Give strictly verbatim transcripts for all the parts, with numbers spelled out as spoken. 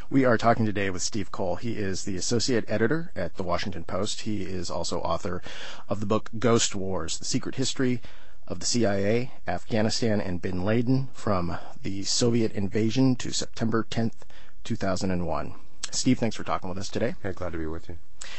We are talking today with Steve Coll. He is the associate editor at The Washington Post. He is also author of the book Ghost Wars, The Secret History of the C I A, Afghanistan, and Bin Laden from the Soviet Invasion to September tenth, two thousand one. Steve, thanks for talking with us today. Hey, glad to be with you.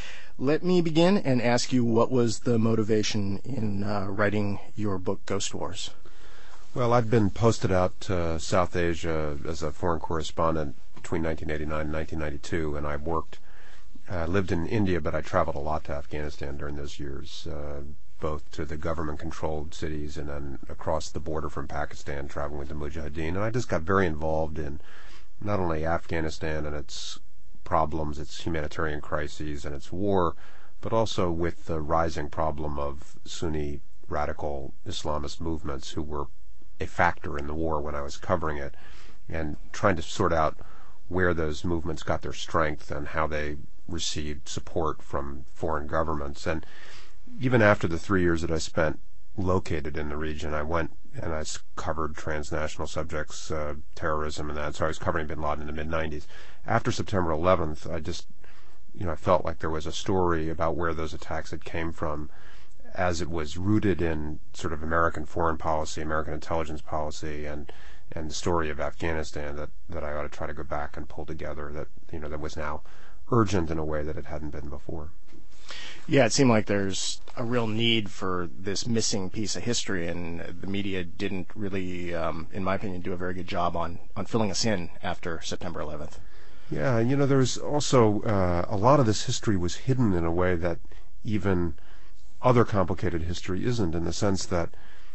Let me begin and ask you, what was the motivation in uh, writing your book, Ghost Wars? Well, I'd been posted out to South Asia as a foreign correspondent between nineteen eighty-nine and nineteen ninety-two, and I worked, uh, lived in India, but I traveled a lot to Afghanistan during those years, uh, both to the government-controlled cities and then across the border from Pakistan, traveling with the Mujahideen. And I just got very involved in not only Afghanistan and its problems, its humanitarian crises, and its war, but also with the rising problem of Sunni radical Islamist movements who were a factor in the war when I was covering it, and trying to sort out where those movements got their strength and how they received support from foreign governments. And even after the three years that I spent located in the region, I went and I covered transnational subjects, uh, terrorism and that. So I was covering bin Laden in the mid nineties. After September eleventh, I just, you know, I felt like there was a story about where those attacks had came from, as it was rooted in sort of American foreign policy, American intelligence policy, and and the story of Afghanistan that, that I ought to try to go back and pull together, that, you know, that was now urgent in a way that it hadn't been before. Yeah, it seemed like there's a real need for this missing piece of history, and the media didn't really, um, in my opinion, do a very good job on, on filling us in after September eleventh. Yeah, you know, there's also uh, a lot of this history was hidden in a way that even other complicated history isn't, in the sense that,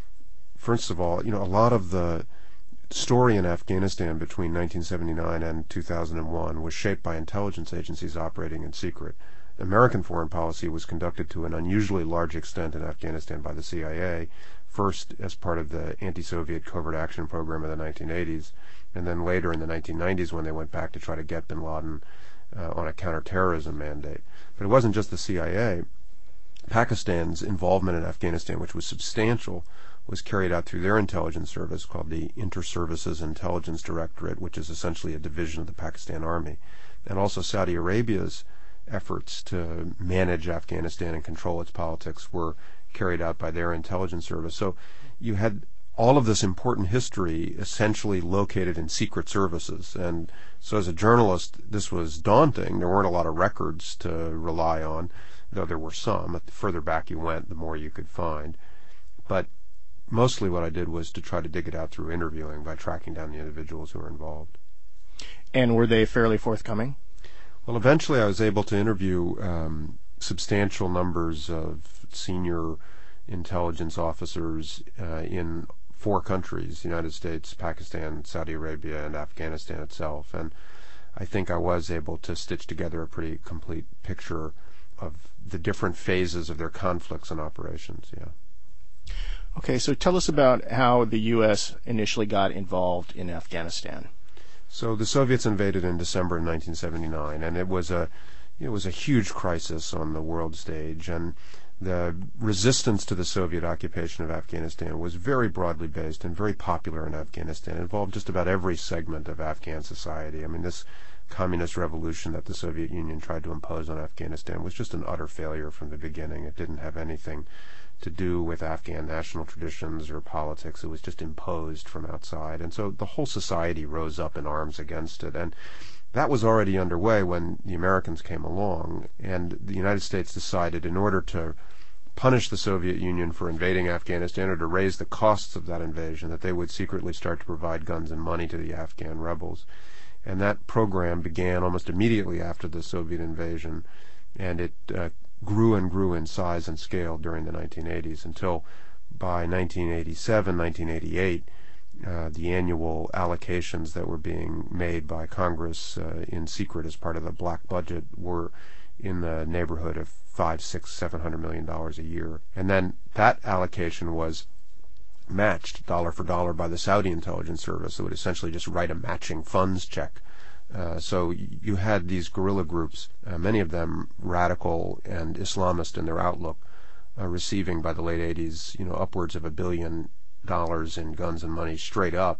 first of all, you know, a lot of the story in Afghanistan between nineteen seventy-nine and two thousand one was shaped by intelligence agencies operating in secret. American foreign policy was conducted to an unusually large extent in Afghanistan by the C I A, first as part of the anti-Soviet covert action program of the nineteen eighties, and then later in the nineteen nineties when they went back to try to get bin Laden uh, on a counterterrorism mandate. But it wasn't just the C I A. Pakistan's involvement in Afghanistan, which was substantial, was carried out through their intelligence service called the Inter-Services Intelligence Directorate, which is essentially a division of the Pakistan Army. And also Saudi Arabia's efforts to manage Afghanistan and control its politics were carried out by their intelligence service. So you had all of this important history essentially located in secret services. And so as a journalist, this was daunting. There weren't a lot of records to rely on, though there were some. The further back you went, the more you could find. But mostly what I did was to try to dig it out through interviewing by tracking down the individuals who were involved. And were they fairly forthcoming? Well, eventually I was able to interview um, substantial numbers of senior intelligence officers uh, in four countries: the United States, Pakistan, Saudi Arabia, and Afghanistan itself. And I think I was able to stitch together a pretty complete picture of the different phases of their conflicts and operations, yeah. Okay, so tell us about how the U S initially got involved in Afghanistan. So the Soviets invaded in December of nineteen seventy-nine, and it was a it was a huge crisis on the world stage, and the resistance to the Soviet occupation of Afghanistan was very broadly based and very popular in Afghanistan. It involved just about every segment of Afghan society. I mean, this communist revolution that the Soviet Union tried to impose on Afghanistan was just an utter failure from the beginning. It didn't have anything to do with Afghan national traditions or politics. It was just imposed from outside. And so the whole society rose up in arms against it. And that was already underway when the Americans came along. And the United States decided, in order to punish the Soviet Union for invading Afghanistan, or to raise the costs of that invasion, that they would secretly start to provide guns and money to the Afghan rebels. And that program began almost immediately after the Soviet invasion, and it uh, grew and grew in size and scale during the nineteen eighties, until by nineteen eighty-seven, nineteen eighty-eight, uh, the annual allocations that were being made by Congress uh, in secret as part of the black budget were in the neighborhood of five, six, seven hundred million dollars a year. And then that allocation was matched dollar for dollar by the Saudi intelligence service. It would essentially just write a matching funds check. Uh, so you had these guerrilla groups, uh, many of them radical and Islamist in their outlook, uh, receiving by the late eighties, you know, upwards of a billion dollars in guns and money straight up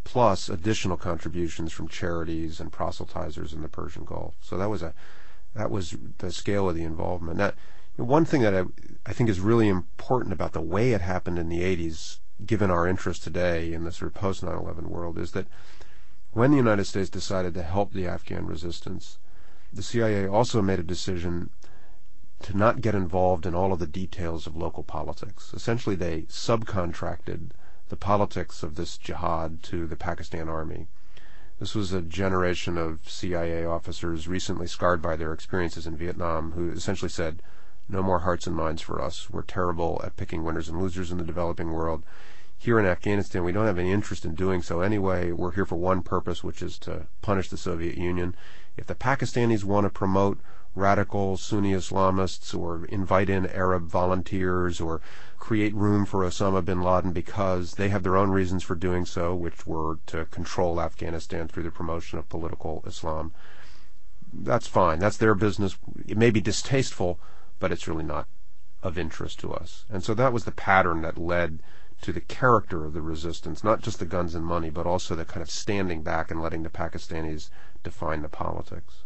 plus additional contributions from charities and proselytizers in the Persian Gulf. So that was a that was the scale of the involvement. Now, one thing that I, I think is really important about the way it happened in the eighties, given our interest today in the sort of post nine eleven world, is that when the United States decided to help the Afghan resistance, the C I A also made a decision to not get involved in all of the details of local politics. Essentially, they subcontracted the politics of this jihad to the Pakistan Army. This was a generation of C I A officers recently scarred by their experiences in Vietnam who essentially said, no more hearts and minds for us. We're terrible at picking winners and losers in the developing world. Here in Afghanistan, we don't have any interest in doing so anyway. We're here for one purpose, which is to punish the Soviet Union. If the Pakistanis want to promote radical Sunni Islamists or invite in Arab volunteers or create room for Osama bin Laden because they have their own reasons for doing so, which were to control Afghanistan through the promotion of political Islam, that's fine. That's their business. It may be distasteful, but it's really not of interest to us. And so that was the pattern that led to the character of the resistance, not just the guns and money, but also the kind of standing back and letting the Pakistanis define the politics.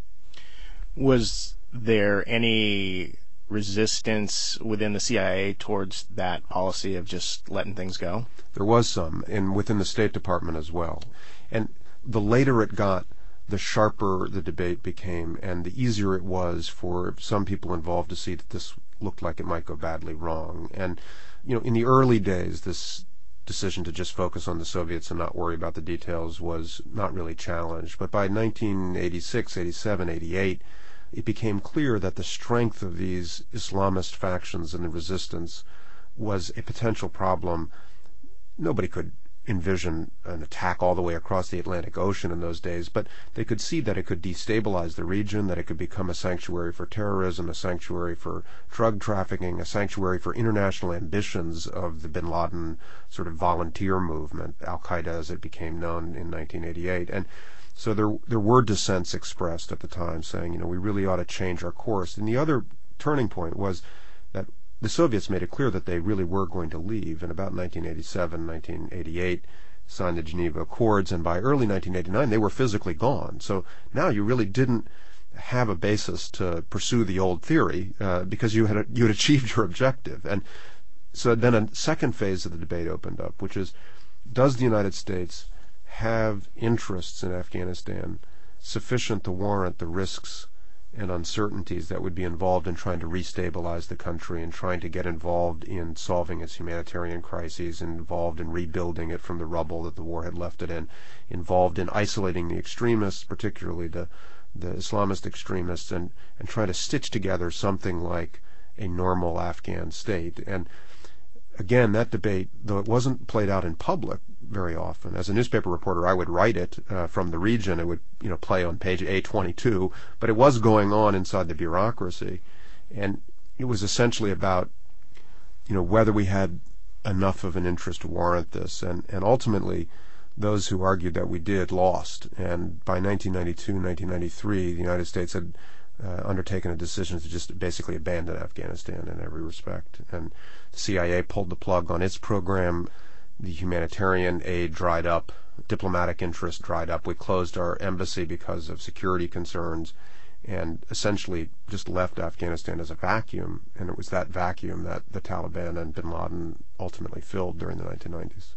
Was there any resistance within the C I A towards that policy of just letting things go? There was some, and within the State Department as well. And the later it got, the sharper the debate became, and the easier it was for some people involved to see that this looked like it might go badly wrong. And, you know, in the early days, this decision to just focus on the Soviets and not worry about the details was not really challenged. But by nineteen eighty-six, eighty-seven, eighty-eight, it became clear that the strength of these Islamist factions in the resistance was a potential problem. Nobody could envision an attack all the way across the Atlantic Ocean in those days, but they could see that it could destabilize the region, that it could become a sanctuary for terrorism, a sanctuary for drug trafficking, a sanctuary for international ambitions of the bin Laden sort of volunteer movement, Al-Qaeda as it became known in nineteen eighty-eight. And so there there were dissents expressed at the time saying, you know, we really ought to change our course. And the other turning point was that the Soviets made it clear that they really were going to leave. In about nineteen eighty-seven, nineteen eighty-eight, signed the Geneva Accords, and by early nineteen eighty-nine, they were physically gone. So now you really didn't have a basis to pursue the old theory uh, because you had you had achieved your objective. And so then a second phase of the debate opened up, which is, does the United States have interests in Afghanistan sufficient to warrant the risks and uncertainties that would be involved in trying to restabilize the country and trying to get involved in solving its humanitarian crises, involved in rebuilding it from the rubble that the war had left it in, involved in isolating the extremists, particularly the the Islamist extremists, and, and trying to stitch together something like a normal Afghan state. And again, that debate, though it wasn't played out in public very often, as a newspaper reporter, I would write it uh, from the region. It would, you know, play on page A twenty-two, but it was going on inside the bureaucracy, and it was essentially about, you know, whether we had enough of an interest to warrant this, and and ultimately, those who argued that we did lost. And by nineteen ninety-two, nineteen ninety-three, the United States had Uh, undertaken a decision to just basically abandon Afghanistan in every respect. And the C I A pulled the plug on its program. The humanitarian aid dried up. Diplomatic interest dried up. We closed our embassy because of security concerns and essentially just left Afghanistan as a vacuum. And it was that vacuum that the Taliban and bin Laden ultimately filled during the nineteen nineties.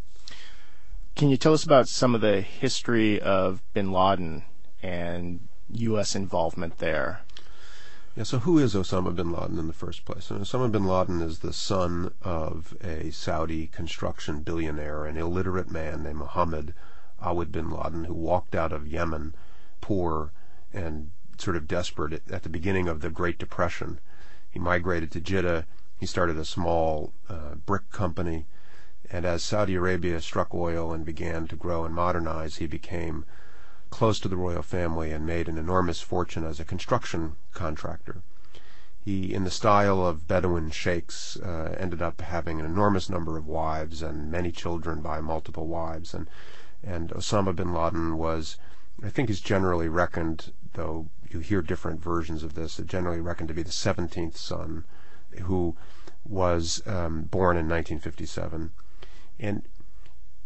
Can you tell us about some of the history of bin Laden and U S involvement there? Yeah, so who is Osama bin Laden in the first place? And Osama bin Laden is the son of a Saudi construction billionaire, an illiterate man named Mohammed Awad bin Laden, who walked out of Yemen poor and sort of desperate at the beginning of the Great Depression. He migrated to Jeddah. He started a small uh, brick company, and as Saudi Arabia struck oil and began to grow and modernize, he became close to the royal family and made an enormous fortune as a construction contractor. He, in the style of Bedouin sheikhs, uh, ended up having an enormous number of wives and many children by multiple wives. And, and Osama bin Laden was, I think he's generally reckoned, though you hear different versions of this, generally reckoned to be the seventeenth son, who was um, born in nineteen fifty-seven. And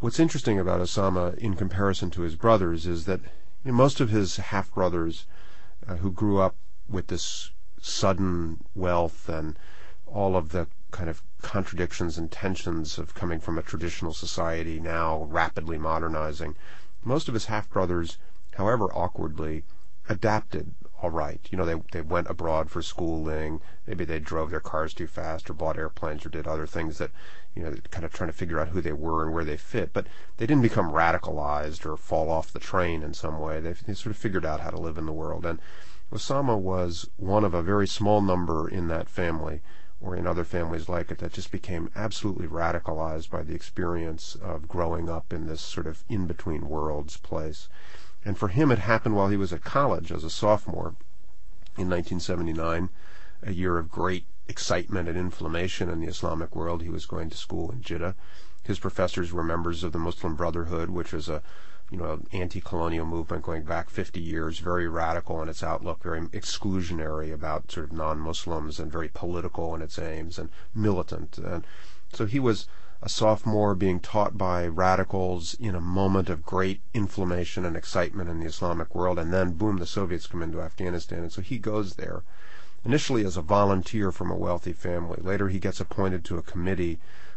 what's interesting about Osama in comparison to his brothers is that you know, most of his half-brothers uh, who grew up with this sudden wealth and all of the kind of contradictions and tensions of coming from a traditional society now rapidly modernizing, most of his half-brothers, however awkwardly, adapted all right. You know, they they went abroad for schooling. Maybe they drove their cars too fast or bought airplanes or did other things that, you know, kind of trying to figure out who they were and where they fit. But they didn't become radicalized or fall off the train in some way. They, they sort of figured out how to live in the world. And Osama was one of a very small number in that family or in other families like it that just became absolutely radicalized by the experience of growing up in this sort of in-between worlds place. And for him, it happened while he was at college as a sophomore in nineteen seventy-nine, a year of great excitement and inflammation in the Islamic world. He was going to school in Jeddah. His professors were members of the Muslim Brotherhood, which was a you know, anti-colonial movement going back fifty years, very radical in its outlook, very exclusionary about sort of non-Muslims and very political in its aims and militant. And so he was a sophomore being taught by radicals in a moment of great inflammation and excitement in the Islamic world, and then, boom, the Soviets come into Afghanistan, and so he goes there, initially as a volunteer from a wealthy family. Later he gets appointed to a committee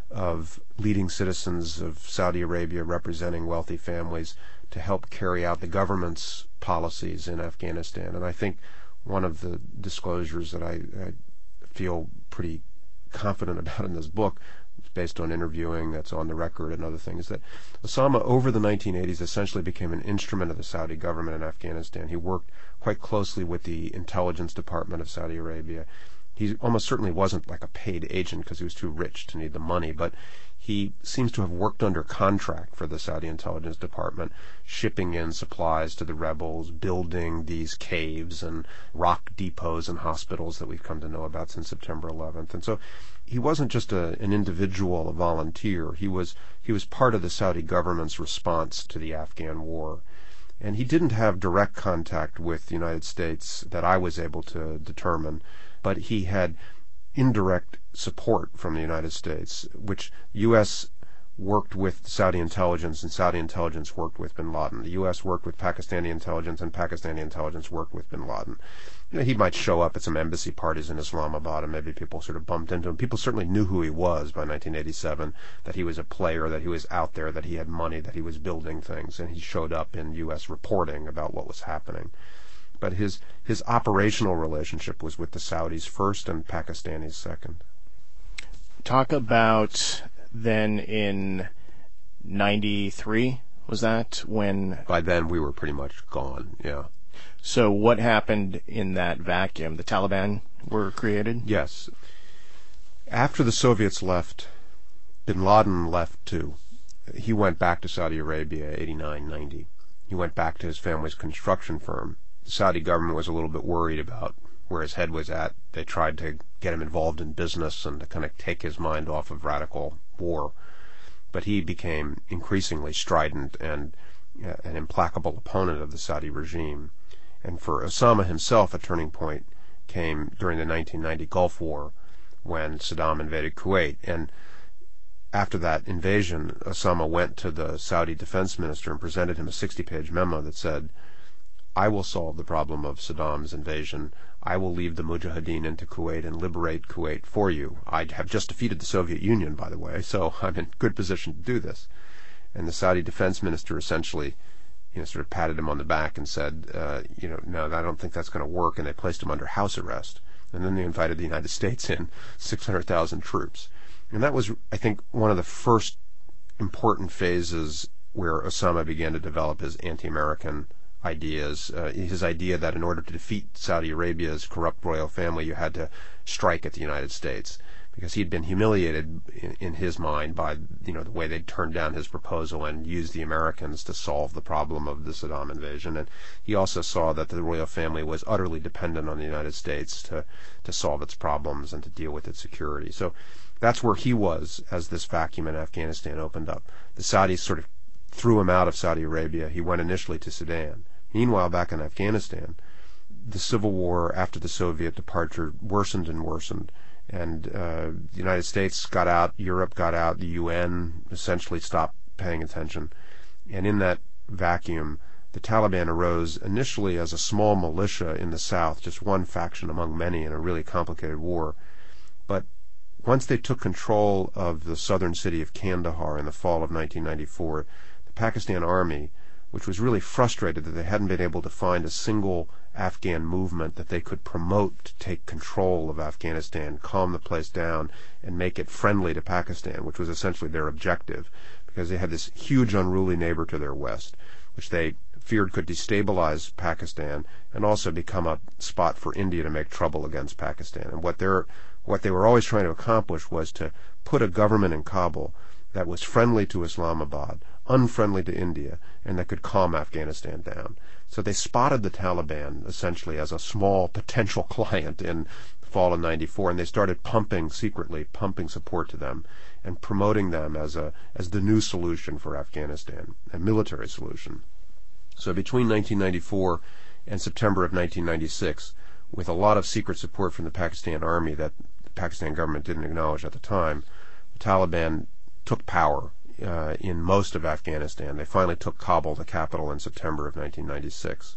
of leading citizens of Saudi Arabia representing wealthy families to help carry out the government's policies in Afghanistan. And I think one of the disclosures that I, I feel pretty confident about in this book, based on interviewing that's on the record and other things, that Osama over the nineteen eighties essentially became an instrument of the Saudi government in Afghanistan. He worked quite closely with the intelligence department of Saudi Arabia. He almost certainly wasn't like a paid agent because he was too rich to need the money, but he seems to have worked under contract for the Saudi intelligence department, shipping in supplies to the rebels, building these caves and rock depots and hospitals that we've come to know about since September eleventh. And so he wasn't just a, an individual, a volunteer. He was he was part of the Saudi government's response to the Afghan war. And he didn't have direct contact with the United States that I was able to determine, but he had indirect support from the United States, which the U S worked with Saudi intelligence, and Saudi intelligence worked with bin Laden. The U S worked with Pakistani intelligence, and Pakistani intelligence worked with bin Laden. You know, he might show up at some embassy parties in Islamabad, and maybe people sort of bumped into him. People certainly knew who he was by nineteen eighty-seven, that he was a player, that he was out there, that he had money, that he was building things, and he showed up in U S reporting about what was happening. But his his operational relationship was with the Saudis first and Pakistanis second. Talk about then in ninety-three, was that when? By then we were pretty much gone, yeah. So what happened in that vacuum? The Taliban were created? Yes. After the Soviets left, bin Laden left too. He went back to Saudi Arabia, eighty-nine, ninety. He went back to his family's construction firm. The Saudi government was a little bit worried about where his head was at. They tried to get him involved in business and to kind of take his mind off of radical war. But he became increasingly strident and uh, an implacable opponent of the Saudi regime. And for Osama himself, a turning point came during the nineteen ninety Gulf War when Saddam invaded Kuwait. And after that invasion, Osama went to the Saudi defense minister and presented him a sixty-page memo that said, I will solve the problem of Saddam's invasion. I will leave the Mujahideen into Kuwait and liberate Kuwait for you. I have just defeated the Soviet Union, by the way, so I'm in good position to do this. And the Saudi defense minister essentially, you know, sort of patted him on the back and said, uh, you know, no, I don't think that's going to work, and they placed him under house arrest. And then they invited the United States in, six hundred thousand troops. And that was, I think, one of the first important phases where Osama began to develop his anti-American ideas, uh, his idea that in order to defeat Saudi Arabia's corrupt royal family, you had to strike at the United States, because he had been humiliated in, in his mind by, you know, the way they'd turned down his proposal and used the Americans to solve the problem of the Saddam invasion. And he also saw that the royal family was utterly dependent on the United States to, to solve its problems and to deal with its security. So that's where he was as this vacuum in Afghanistan opened up. The Saudis sort of threw him out of Saudi Arabia. He went initially to Sudan. Meanwhile, back in Afghanistan, the civil war after the Soviet departure worsened and worsened, and uh, the United States got out, Europe got out, the U N essentially stopped paying attention. And in that vacuum, the Taliban arose initially as a small militia in the south, just one faction among many in a really complicated war. But once they took control of the southern city of Kandahar in the fall of nineteen ninety-four, the Pakistan army, which was really frustrated that they hadn't been able to find a single Afghan movement that they could promote to take control of Afghanistan, calm the place down, and make it friendly to Pakistan, which was essentially their objective, because they had this huge unruly neighbor to their west, which they feared could destabilize Pakistan and also become a spot for India to make trouble against Pakistan. And what they're what they were always trying to accomplish was to put a government in Kabul that was friendly to Islamabad, unfriendly to India, and that could calm Afghanistan down. So they spotted the Taliban essentially as a small potential client in the fall of ninety-four, and they started pumping, secretly pumping support to them and promoting them as a as the new solution for Afghanistan, a military solution. So between nineteen ninety-four and September of nineteen ninety-six, with a lot of secret support from the Pakistan army that the Pakistan government didn't acknowledge at the time, the Taliban took power uh, in most of Afghanistan. They finally took Kabul, the capital, in September of nineteen ninety-six.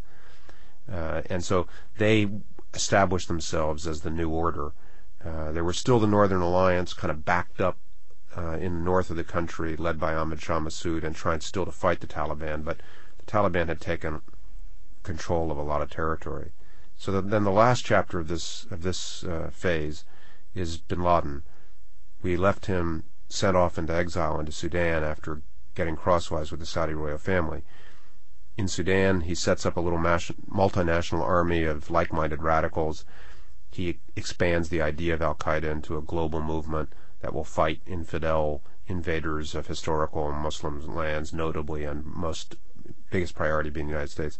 Uh, and so they established themselves as the new order. Uh, there was still the Northern Alliance kind of backed up uh, in the north of the country, led by Ahmad Shah Massoud, and trying still to fight the Taliban, but the Taliban had taken control of a lot of territory. So the, then the last chapter of this of this uh, phase is bin Laden. We left him sent off into exile into Sudan after getting crosswise with the Saudi royal family. In Sudan, he sets up a little multinational army of like-minded radicals. He expands the idea of al-Qaeda into a global movement that will fight infidel invaders of historical Muslim lands, notably and most biggest priority being the United States.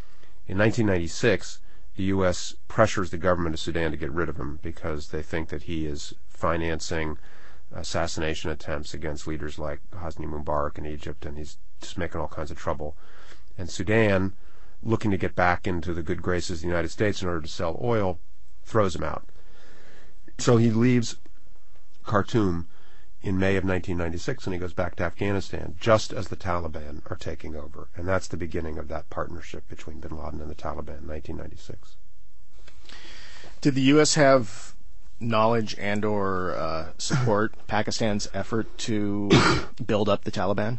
In nineteen ninety-six, the U S pressures the government of Sudan to get rid of him because they think that he is financing assassination attempts against leaders like Hosni Mubarak in Egypt, and he's just making all kinds of trouble. And Sudan, looking to get back into the good graces of the United States in order to sell oil, throws him out. So he leaves Khartoum in May of nineteen ninety-six, and he goes back to Afghanistan just as the Taliban are taking over. And that's the beginning of that partnership between bin Laden and the Taliban in nineteen ninety-six. Did the U S have knowledge and or uh, support Pakistan's effort to build up the Taliban?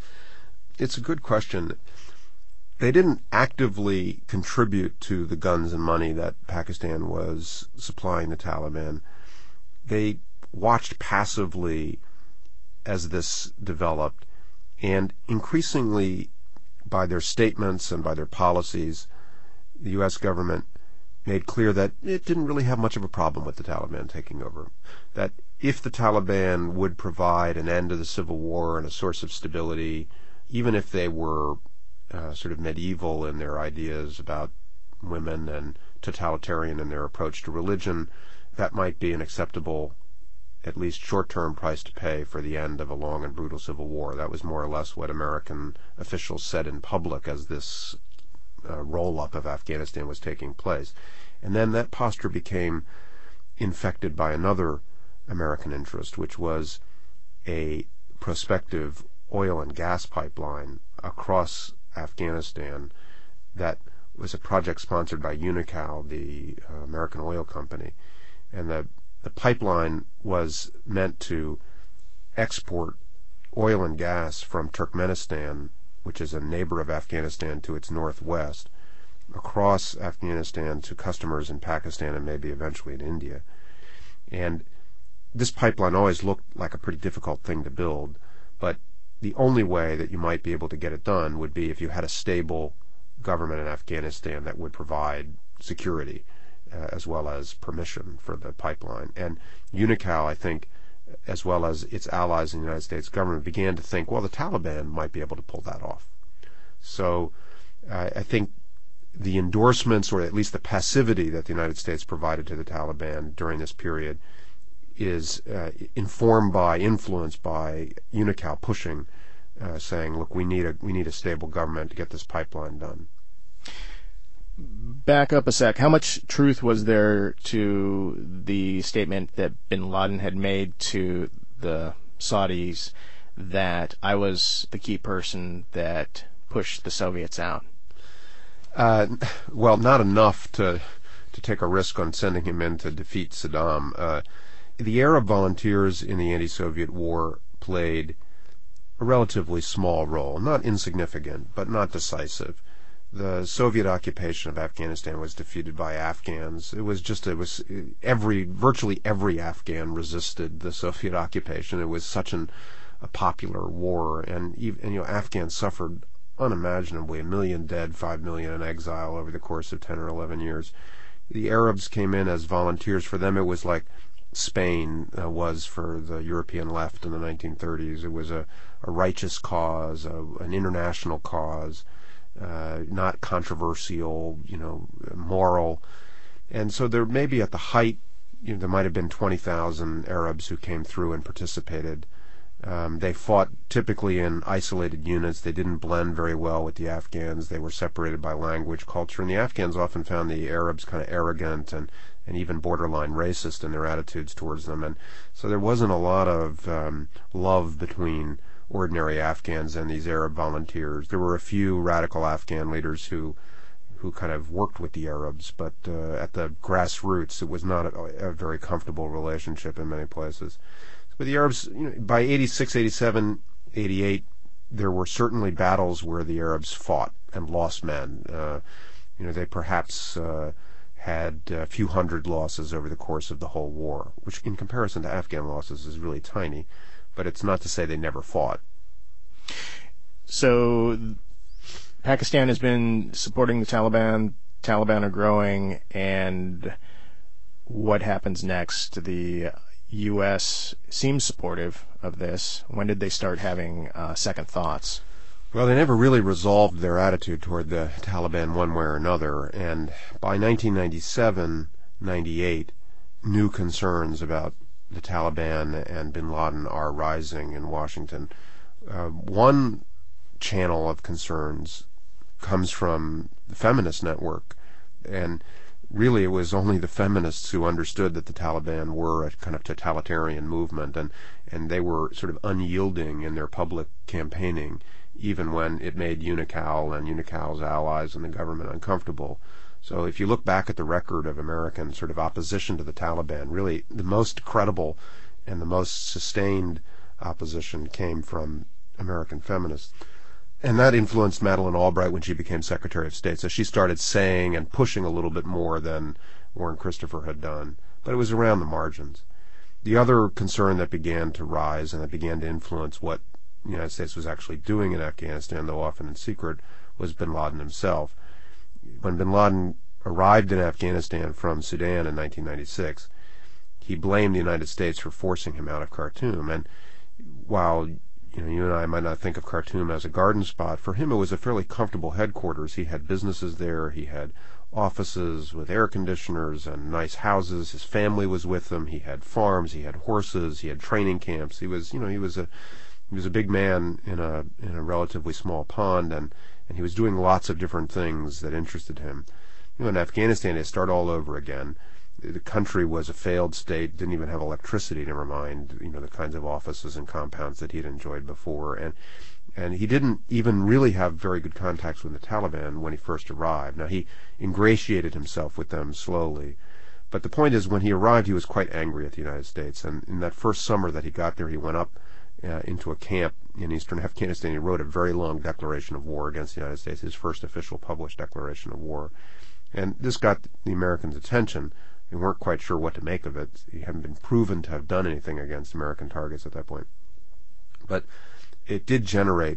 It's a good question. They didn't actively contribute to the guns and money that Pakistan was supplying the Taliban. They watched passively as this developed, and increasingly by their statements and by their policies, the U S government made clear that it didn't really have much of a problem with the Taliban taking over. That if the Taliban would provide an end to the civil war and a source of stability, even if they were uh, sort of medieval in their ideas about women and totalitarian in their approach to religion, that might be an acceptable, at least short-term price to pay for the end of a long and brutal civil war. That was more or less what American officials said in public as this uh, roll-up of Afghanistan was taking place. And then that posture became infected by another American interest, which was a prospective oil and gas pipeline across Afghanistan that was a project sponsored by Unocal, the uh, American oil company. And the The pipeline was meant to export oil and gas from Turkmenistan, which is a neighbor of Afghanistan, to its northwest, across Afghanistan to customers in Pakistan and maybe eventually in India. And this pipeline always looked like a pretty difficult thing to build, but the only way that you might be able to get it done would be if you had a stable government in Afghanistan that would provide security Uh, as well as permission for the pipeline. And Unocal, I think, as well as its allies in the United States government, began to think, well, the Taliban might be able to pull that off. So uh, I think the endorsements, or at least the passivity that the United States provided to the Taliban during this period, is uh, informed by, influenced by Unocal pushing, uh, saying, look, we need a we need a stable government to get this pipeline done. Back up a sec. How much truth was there to the statement that bin Laden had made to the Saudis that I was the key person that pushed the Soviets out? Uh, well, not enough to to take a risk on sending him in to defeat Saddam. Uh, the Arab volunteers in the anti-Soviet war played a relatively small role, not insignificant, but not decisive. The Soviet occupation of Afghanistan was defeated by Afghans. It was just, it was every, virtually every Afghan resisted the Soviet occupation. It was such an, a popular war, and, even, and you know, Afghans suffered unimaginably, a million dead, five million in exile over the course of ten or eleven years. The Arabs came in as volunteers. For them, it was like Spain uh, was for the European left in the nineteen thirties. It was a, a righteous cause, a, an international cause. Uh, not controversial, you know, moral. And so there maybe at the height, you know, there might have been twenty thousand Arabs who came through and participated. Um, they fought typically in isolated units. They didn't blend very well with the Afghans. They were separated by language, culture, and the Afghans often found the Arabs kind of arrogant and, and even borderline racist in their attitudes towards them. And so there wasn't a lot of um, love between ordinary Afghans and these Arab volunteers. There were a few radical Afghan leaders who who kind of worked with the Arabs, but uh, at the grassroots it was not a, a very comfortable relationship in many places. But the Arabs, you know, by eighty-six, eighty-seven, eighty-eight, there were certainly battles where the Arabs fought and lost men. Uh, you know, they perhaps uh, had a few hundred losses over the course of the whole war, which in comparison to Afghan losses is really tiny. But it's not to say they never fought. So Pakistan has been supporting the Taliban. Taliban are growing, and what happens next? The U S seems supportive of this. When did they start having uh, second thoughts? Well, they never really resolved their attitude toward the Taliban one way or another, and by nineteen ninety-seven, ninety-eight, new concerns about the Taliban and bin Laden are rising in Washington. Uh, one channel of concerns comes from the feminist network, and really it was only the feminists who understood that the Taliban were a kind of totalitarian movement, and, and they were sort of unyielding in their public campaigning, even when it made UNICAL and UNICAL's allies and the government uncomfortable. So if you look back at the record of American sort of opposition to the Taliban, really the most credible and the most sustained opposition came from American feminists. And that influenced Madeleine Albright when she became Secretary of State. So she started saying and pushing a little bit more than Warren Christopher had done. But it was around the margins. The other concern that began to rise and that began to influence what the United States was actually doing in Afghanistan, though often in secret, was bin Laden himself. When bin Laden arrived in Afghanistan from Sudan in nineteen ninety-six, he blamed the United States for forcing him out of Khartoum. And while you know, you and I might not think of Khartoum as a garden spot, for him it was a fairly comfortable headquarters. He had businesses there. He had offices with air conditioners and nice houses. His family was with him. He had farms. He had horses. He had training camps. He was, you know, he was a he was a big man in a in a relatively small pond, and and he was doing lots of different things that interested him. You know, in Afghanistan, they start all over again. The country was a failed state, didn't even have electricity, never mind, you know, the kinds of offices and compounds that he'd enjoyed before. And and he didn't even really have very good contacts with the Taliban when he first arrived. Now, he ingratiated himself with them slowly. But the point is, when he arrived, he was quite angry at the United States. And in that first summer that he got there, he went up uh, into a camp in eastern Afghanistan. He wrote a very long declaration of war against the United States, his first official published declaration of war. And this got the Americans' attention. They weren't quite sure what to make of it. He hadn't been proven to have done anything against American targets at that point. But it did generate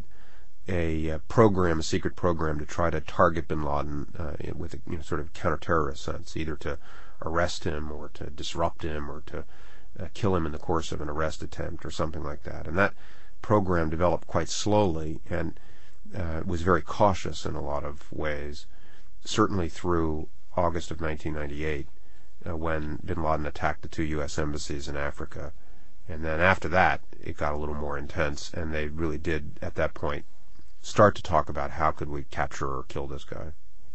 a, a program, a secret program, to try to target bin Laden uh, with a you know, sort of counter-terrorist sense, either to arrest him or to disrupt him or to uh, kill him in the course of an arrest attempt or something like that. And that program developed quite slowly and uh, was very cautious in a lot of ways, certainly through August of nineteen ninety-eight. Uh, when bin Laden attacked the two U S embassies in Africa. And then after that, it got a little more intense, and they really did, at that point, start to talk about how could we capture or kill this guy.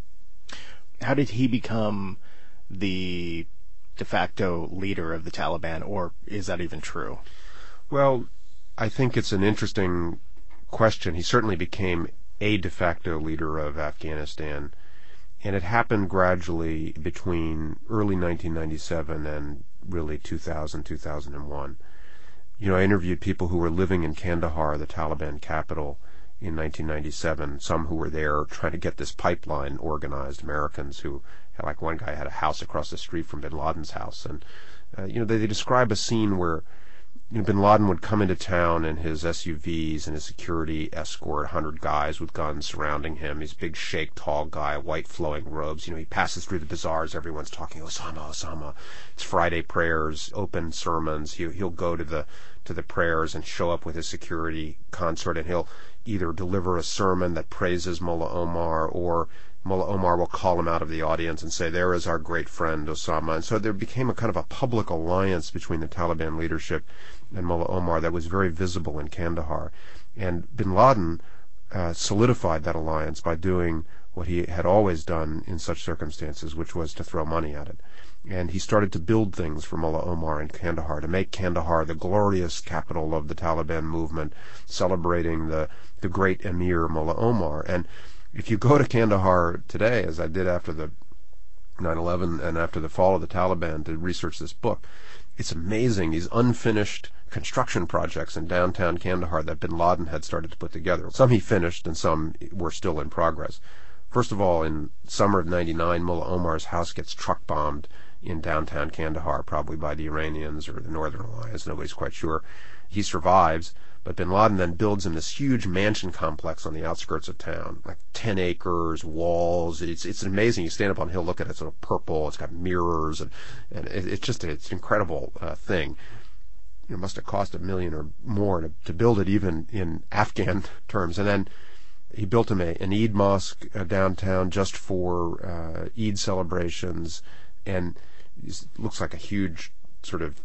How did he become the de facto leader of the Taliban, or is that even true? Well, I think it's an interesting question. He certainly became a de facto leader of Afghanistan, and it happened gradually between early nineteen ninety-seven and really two thousand, two thousand one. You know, I interviewed people who were living in Kandahar, the Taliban capital, in nineteen ninety-seven, some who were there trying to get this pipeline organized, Americans who, like one guy had a house across the street from bin Laden's house. And, uh, you know, they, they describe a scene where, you know, bin Laden would come into town in his S U Vs and his security escort, one hundred guys with guns surrounding him. He's a big, shake, tall guy, white flowing robes. You know, he passes through the bazaars. Everyone's talking, Osama, Osama. It's Friday prayers, open sermons. He, he'll go to the to the prayers and show up with his security consort, and he'll either deliver a sermon that praises Mullah Omar, or Mullah Omar will call him out of the audience and say, there is our great friend Osama. And so there became a kind of a public alliance between the Taliban leadership and Mullah Omar that was very visible in Kandahar. And bin Laden uh, solidified that alliance by doing what he had always done in such circumstances, which was to throw money at it. And he started to build things for Mullah Omar in Kandahar, to make Kandahar the glorious capital of the Taliban movement, celebrating the, the great emir Mullah Omar. And if you go to Kandahar today, as I did after the nine eleven and after the fall of the Taliban to research this book, it's amazing, these unfinished construction projects in downtown Kandahar that bin Laden had started to put together. Some he finished and some were still in progress. First of all, in summer of ninety-nine, Mullah Omar's house gets truck bombed in downtown Kandahar, probably by the Iranians or the Northern Alliance, nobody's quite sure. He survives, but bin Laden then builds him this huge mansion complex on the outskirts of town, like ten acres, walls. It's it's amazing. You stand up on a hill, look at it, it's sort of purple. It's got mirrors, and, and it, it's just a, it's an incredible uh, thing. It must have cost a million or more to, to build it, even in Afghan terms. And then he built him a, an Eid mosque uh, downtown just for uh, Eid celebrations, and it looks like a huge sort of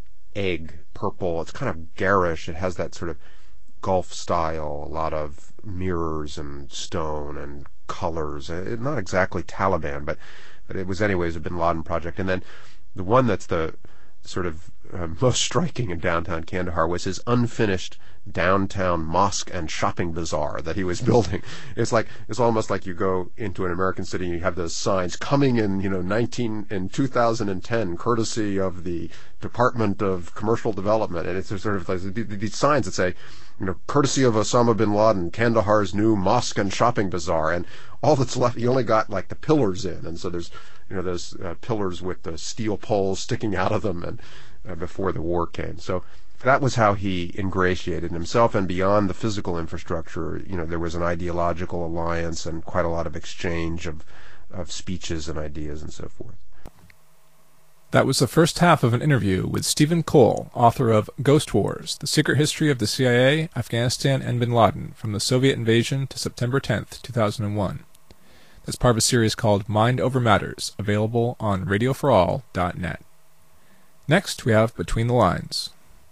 egg, purple. It's kind of garish. It has that sort of Gulf style, a lot of mirrors and stone and colors. It, not exactly Taliban, but, but it was anyways a bin Laden project. And then the one that's the sort of uh, most striking in downtown Kandahar was his unfinished downtown mosque and shopping bazaar that he was building. It's like it's almost like you go into an American city and you have those signs coming in, you know, nineteen in two thousand ten, courtesy of the Department of Commercial Development, and it's sort of like these signs that say, you know, courtesy of Osama bin Laden, Kandahar's new mosque and shopping bazaar, and all that's left, you only got like the pillars in, and so there's, you know, those uh, pillars with the steel poles sticking out of them, and uh, before the war came. So that was how he ingratiated himself, and beyond the physical infrastructure, you know, there was an ideological alliance and quite a lot of exchange of, of speeches and ideas and so forth. That was the first half of an interview with Stephen Cole, author of Ghost Wars, The Secret History of the C I A, Afghanistan, and Bin Laden, from the Soviet Invasion to September tenth, two thousand one. That's part of a series called Mind Over Matters, available on radio for all dot net. Next, we have Between the Lines.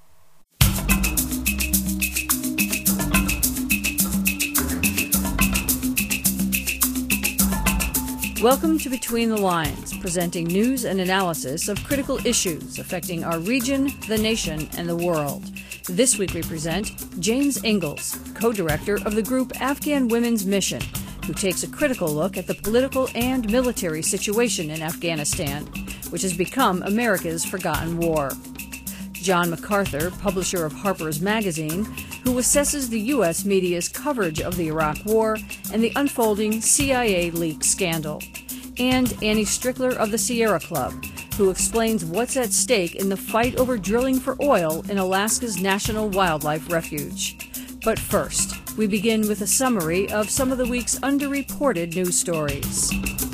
Welcome to Between the Lines, presenting news and analysis of critical issues affecting our region, the nation, and the world. This week we present James Ingalls, co-director of the group Afghan Women's Mission, who takes a critical look at the political and military situation in Afghanistan, which has become America's forgotten war. John MacArthur, publisher of Harper's Magazine, who assesses the U S media's coverage of the Iraq War and the unfolding C I A leak scandal. And Annie Strickler of the Sierra Club, who explains what's at stake in the fight over drilling for oil in Alaska's National Wildlife Refuge. But first, we begin with a summary of some of the week's underreported news stories.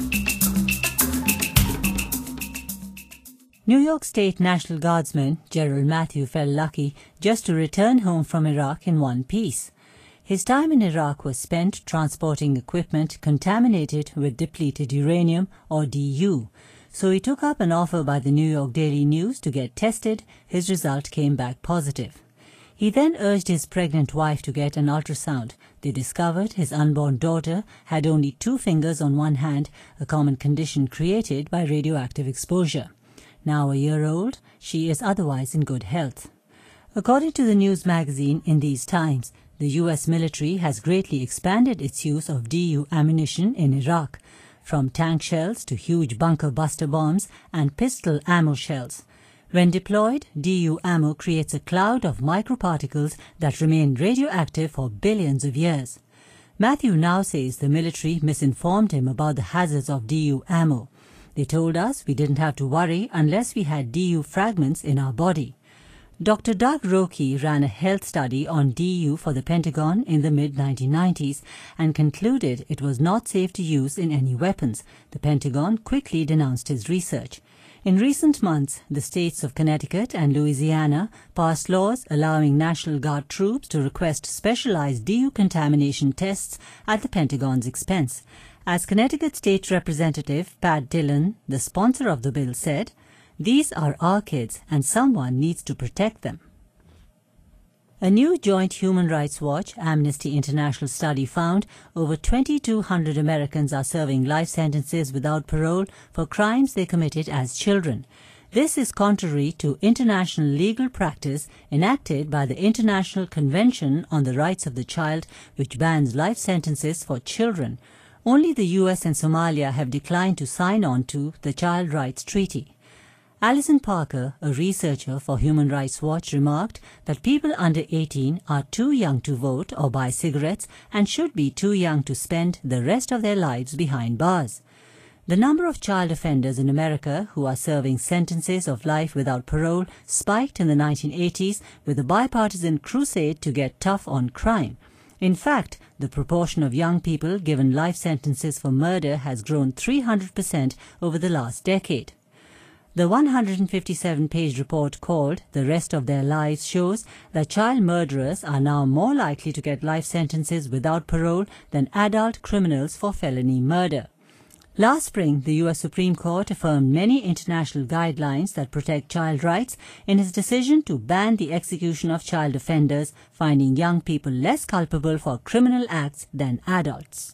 New York State National Guardsman Gerald Matthew felt lucky just to return home from Iraq in one piece. His time in Iraq was spent transporting equipment contaminated with depleted uranium, or D U. So he took up an offer by the New York Daily News to get tested. His result came back positive. He then urged his pregnant wife to get an ultrasound. They discovered his unborn daughter had only two fingers on one hand, a common condition created by radioactive exposure. Now a year old, she is otherwise in good health. According to the news magazine In These Times, the U S military has greatly expanded its use of D U ammunition in Iraq, from tank shells to huge bunker buster bombs and pistol ammo shells. When deployed, D U ammo creates a cloud of microparticles that remain radioactive for billions of years. Matthew now says the military misinformed him about the hazards of D U ammo. They told us we didn't have to worry unless we had D U fragments in our body. Doctor Doug Rokey ran a health study on D U for the Pentagon in the mid nineteen nineties and concluded it was not safe to use in any weapons. The Pentagon quickly denounced his research. In recent months, the states of Connecticut and Louisiana passed laws allowing National Guard troops to request specialized D U contamination tests at the Pentagon's expense. As Connecticut State Representative Pat Dillon, the sponsor of the bill, said, "These are our kids and someone needs to protect them." A new joint Human Rights Watch Amnesty International study found over twenty-two hundred Americans are serving life sentences without parole for crimes they committed as children. This is contrary to international legal practice enacted by the International Convention on the Rights of the Child, which bans life sentences for children. Only the U S and Somalia have declined to sign on to the Child Rights Treaty. Alison Parker, a researcher for Human Rights Watch, remarked that people under eighteen are too young to vote or buy cigarettes and should be too young to spend the rest of their lives behind bars. The number of child offenders in America who are serving sentences of life without parole spiked in the nineteen eighties with a bipartisan crusade to get tough on crime. In fact, the proportion of young people given life sentences for murder has grown three hundred percent over the last decade. The one hundred fifty-seven page report called The Rest of Their Lives shows that child murderers are now more likely to get life sentences without parole than adult criminals for felony murder. Last spring, the U S Supreme Court affirmed many international guidelines that protect child rights in its decision to ban the execution of child offenders, finding young people less culpable for criminal acts than adults.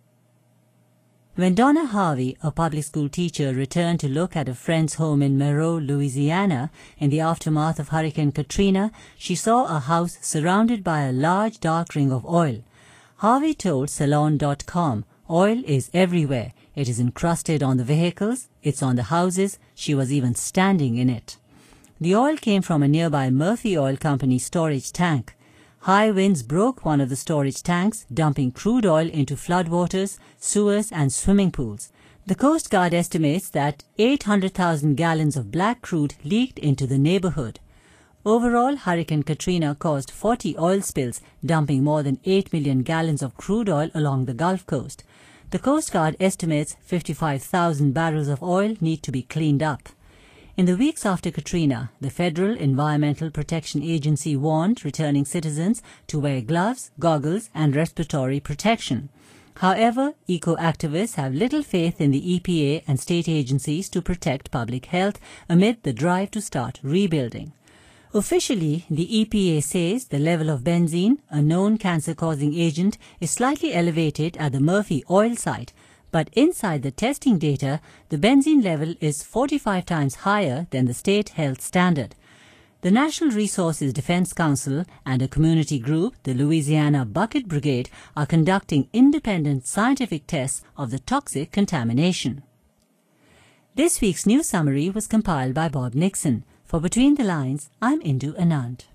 When Donna Harvey, a public school teacher, returned to look at a friend's home in Merrill, Louisiana, in the aftermath of Hurricane Katrina, she saw a house surrounded by a large dark ring of oil. Harvey told Salon dot com, "Oil is everywhere. It is encrusted on the vehicles, it's on the houses, she was even standing in it." The oil came from a nearby Murphy Oil Company storage tank. High winds broke one of the storage tanks, dumping crude oil into floodwaters, sewers and swimming pools. The Coast Guard estimates that eight hundred thousand gallons of black crude leaked into the neighborhood. Overall, Hurricane Katrina caused forty oil spills, dumping more than eight million gallons of crude oil along the Gulf Coast. The Coast Guard estimates fifty-five thousand barrels of oil need to be cleaned up. In the weeks after Katrina, the Federal Environmental Protection Agency warned returning citizens to wear gloves, goggles, and respiratory protection. However, eco-activists have little faith in the E P A and state agencies to protect public health amid the drive to start rebuilding. Officially, the E P A says the level of benzene, a known cancer-causing agent, is slightly elevated at the Murphy oil site, but inside the testing data, the benzene level is forty-five times higher than the state health standard. The National Resources Defense Council and a community group, the Louisiana Bucket Brigade, are conducting independent scientific tests of the toxic contamination. This week's news summary was compiled by Bob Nixon. For Between the Lines, I'm Indu Anand.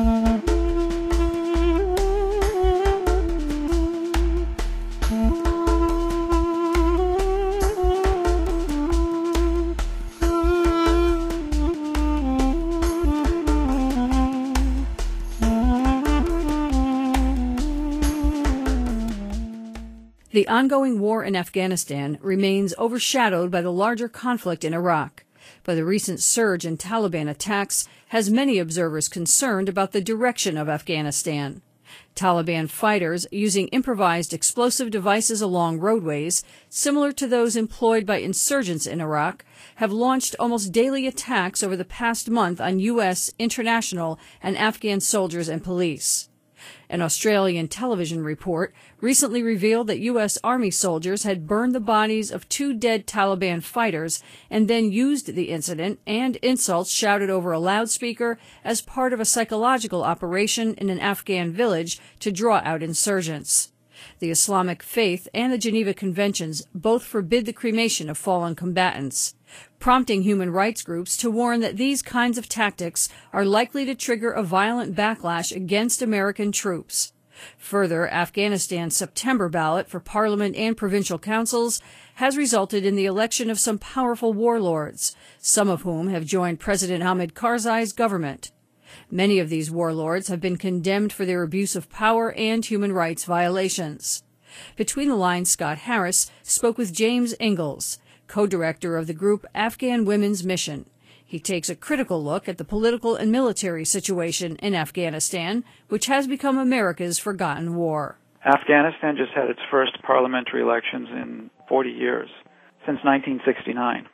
The ongoing war in Afghanistan remains overshadowed by the larger conflict in Iraq, but the recent surge in Taliban attacks has many observers concerned about the direction of Afghanistan. Taliban fighters using improvised explosive devices along roadways, similar to those employed by insurgents in Iraq, have launched almost daily attacks over the past month on U S, international, and Afghan soldiers and police. An Australian television report recently revealed that U S Army soldiers had burned the bodies of two dead Taliban fighters and then used the incident and insults shouted over a loudspeaker as part of a psychological operation in an Afghan village to draw out insurgents. The Islamic faith and the Geneva Conventions both forbid the cremation of fallen combatants, prompting human rights groups to warn that these kinds of tactics are likely to trigger a violent backlash against American troops. Further, Afghanistan's September ballot for parliament and provincial councils has resulted in the election of some powerful warlords, some of whom have joined President Hamid Karzai's government. Many of these warlords have been condemned for their abuse of power and human rights violations. Between the Lines, Scott Harris spoke with James Ingalls, co-director of the group Afghan Women's Mission. He takes a critical look at the political and military situation in Afghanistan, which has become America's forgotten war. Afghanistan just had its first parliamentary elections in forty years, since nineteen sixty-nine.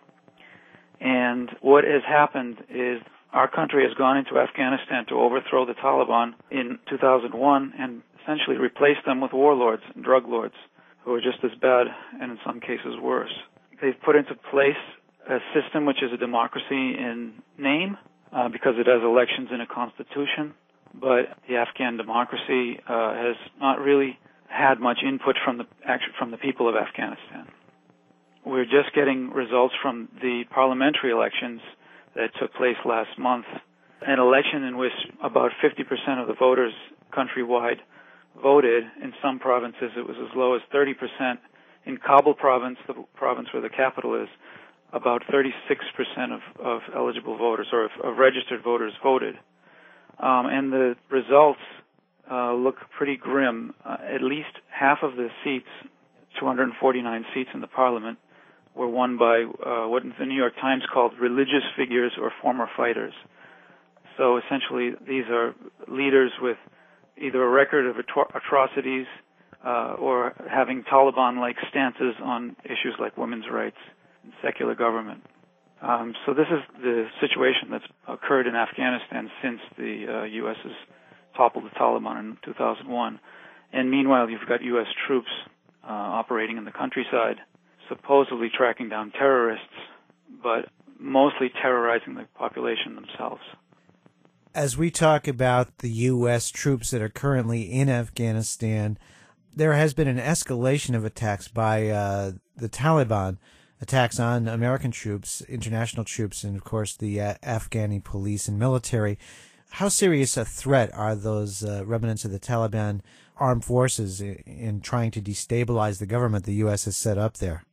And what has happened is our country has gone into Afghanistan to overthrow the Taliban in two thousand one and essentially replace them with warlords and drug lords who are just as bad and in some cases worse. They've put into place a system which is a democracy in name uh, because it has elections and a constitution, but the Afghan democracy uh, has not really had much input from the from the people of Afghanistan. We're just getting results from the parliamentary elections that took place last month, an election in which about fifty percent of the voters countrywide voted. In some provinces it was as low as thirty percent. In Kabul province, the province where the capital is, about thirty-six percent of, of eligible voters or of, of registered voters voted. Um, and the results uh, look pretty grim. Uh, at least half of the seats, two hundred forty-nine seats in the parliament, were won by uh, what the New York Times called religious figures or former fighters. So essentially, these are leaders with either a record of atro- atrocities uh, or having Taliban-like stances on issues like women's rights and secular government. Um, so this is the situation that's occurred in Afghanistan since the uh, U S has toppled the Taliban in two thousand one. And meanwhile, you've got U S troops uh, operating in the countryside, supposedly tracking down terrorists, but mostly terrorizing the population themselves. As we talk about the U S troops that are currently in Afghanistan, there has been an escalation of attacks by uh, the Taliban, attacks on American troops, international troops, and, of course, the uh, Afghani police and military. How serious a threat are those uh, remnants of the Taliban armed forces in, in trying to destabilize the government the U S has set up there?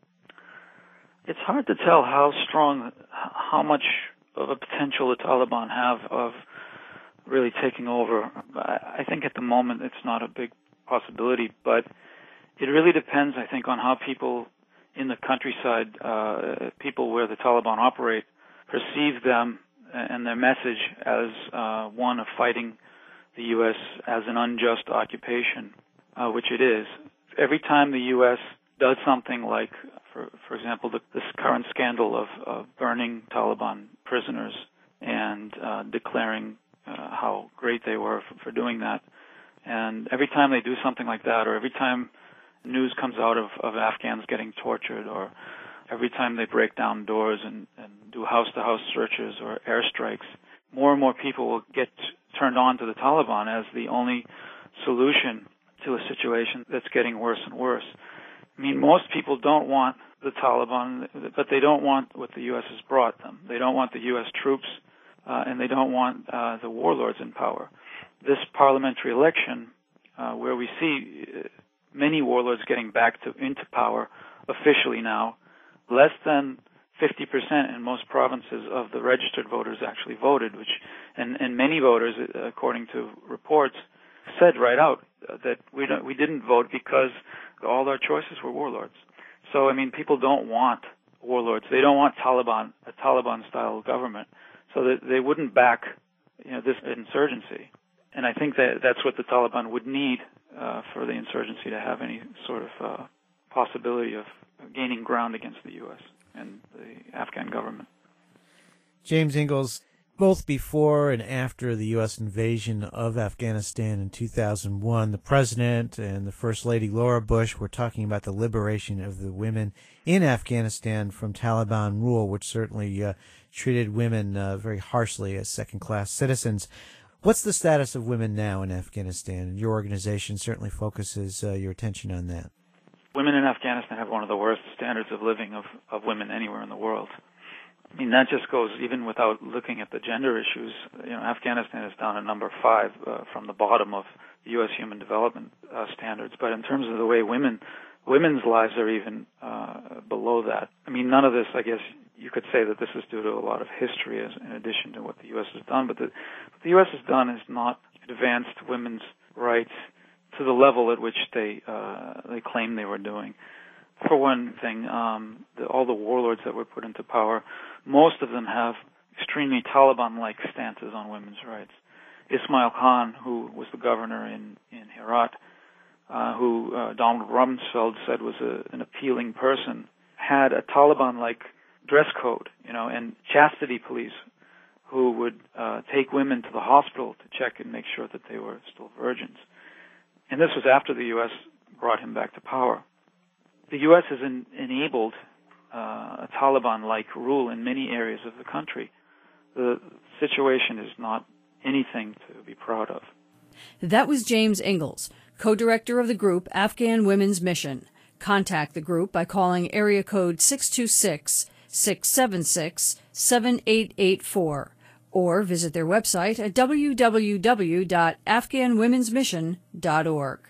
It's hard to tell how strong, how much of a potential the Taliban have of really taking over. I think at the moment it's not a big possibility, but it really depends, I think, on how people in the countryside, uh, people where the Taliban operate, perceive them and their message as uh, one of fighting the U S as an unjust occupation, uh, which it is. Every time the U S does something like, for, for example, the, this current scandal of, of burning Taliban prisoners and uh, declaring uh, how great they were for, for doing that, and every time they do something like that, or every time news comes out of, of Afghans getting tortured, or every time they break down doors and, and do house-to-house searches or airstrikes, more and more people will get turned on to the Taliban as the only solution to a situation that's getting worse and worse. I mean, most people don't want the Taliban, but they don't want what the U S has brought them. They don't want the U S troops, uh, and they don't want uh, the warlords in power. This parliamentary election, uh, where we see many warlords getting back to into power officially now, less than fifty percent in most provinces of the registered voters actually voted, which, and, and many voters, according to reports, said right out that we don't, we didn't vote because all our choices were warlords. So, I mean, people don't want warlords. They don't want Taliban, a Taliban-style government, so that they wouldn't back, you know, this insurgency. And I think that that's what the Taliban would need uh, for the insurgency to have any sort of uh, possibility of gaining ground against the U S and the Afghan government. James Ingalls, Both before and after the U S invasion of Afghanistan in two thousand one, the President and the First Lady Laura Bush were talking about the liberation of the women in Afghanistan from Taliban rule, which certainly uh, treated women uh, very harshly as second-class citizens. What's the status of women now in Afghanistan? Your organization certainly focuses uh, your attention on that. Women in Afghanistan have one of the worst standards of living of, of women anywhere in the world. I mean, that just goes even without looking at the gender issues. You know, Afghanistan is down at number five uh, from the bottom of U S human development uh, standards. But in terms of the way women, women's lives are even uh, below that. I mean, none of this, I guess, you could say that this is due to a lot of history as, in addition to what the U S has done. But the, what the U S has done is not advanced women's rights to the level at which they uh, they claim they were doing. For one thing, um, the, all the warlords that were put into power, most of them have extremely Taliban-like stances on women's rights. Ismail Khan, who was the governor in, in Herat, uh, who uh, Donald Rumsfeld said was a, an appealing person, had a Taliban-like dress code, you know, and chastity police who would uh, take women to the hospital to check and make sure that they were still virgins. And this was after the U S brought him back to power. The U S has en- enabled uh, a Taliban-like rule in many areas of the country. The situation is not anything to be proud of. That was James Ingalls, co-director of the group Afghan Women's Mission. Contact the group by calling area code six two six, six seven six, seven eight eight four or visit their website at w w w dot afghan women's mission dot org.